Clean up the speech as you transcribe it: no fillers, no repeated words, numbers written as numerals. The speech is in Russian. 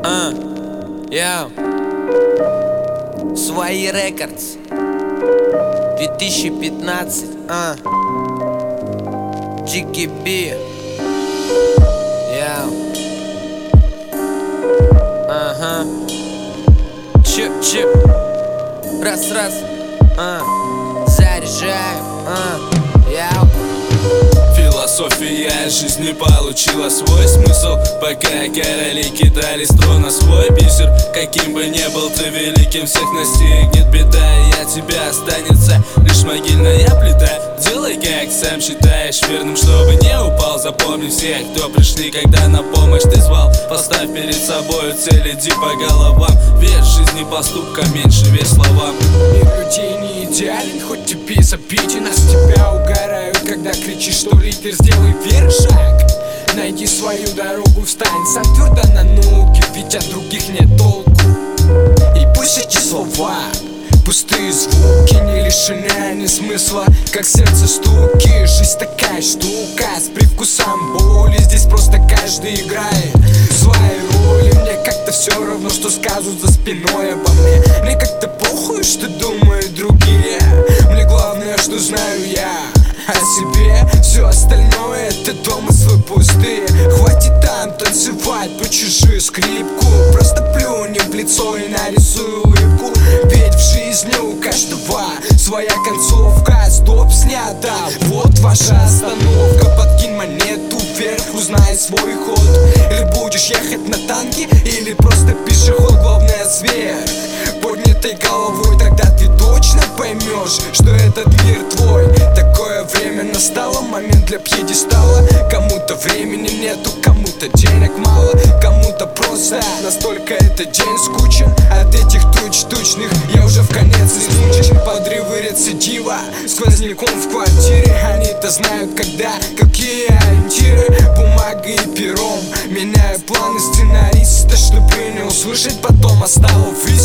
Я Свои Рекордс 2015 GKB. Чип раз заряжаем. Философия жизни получила свой смысл, пока короли кидали струн на свой бисер. Каким бы ни был ты великим, всех настигнет беда, и от тебя останется лишь могильная плита. Делай, как сам считаешь верным, чтобы не упал. Запомни всех, кто пришли, когда на помощь ты звал. Поставь перед собой цель, иди по головам. Верь жизни поступкам, меньше верь словам. Мир людей не идеален, хоть тебе запитен, а с тебя угорают, когда кричишь, что лидер. Сделай первый шаг, найди свою дорогу, встань сам твердо на ноги, ведь от других нет толку. И пусть эти слова пустые звуки не лишены они смысла, как сердце стуки. Жизнь такая штука с привкусом боли, здесь просто каждый играет свои роли. Мне как-то все равно, что скажут за спиной обо мне. Мне как-то похуй, что думают другие. Мне главное, что знаю я о себе. Все остальное это домыслы пустые. Хватит там танцевать по чужую скрипку. Просто плюнем в лицо и нарисуй улыбку. Ведь в жизни у каждого своя концовка. Стоп снято, вот ваша остановка. Подкинь монету вверх, узнай свой ход. Или будешь ехать на танке, или просто пешеход. Главное сверх поднятой головой, тогда ты точно поймешь, что этот мир твой. Такое время настало, момент для пьедестала. Кому-то времени нету, кому-то денег мало, кому-то просто настолько этот день скучен. От этих туч тучных я уже в конец измучен. Подрывы рецидива сквозняком в квартире. Они-то знают когда, какие ориентиры. Бумагой и пером меняю планы сценариста, чтобы не услышать потом осталось.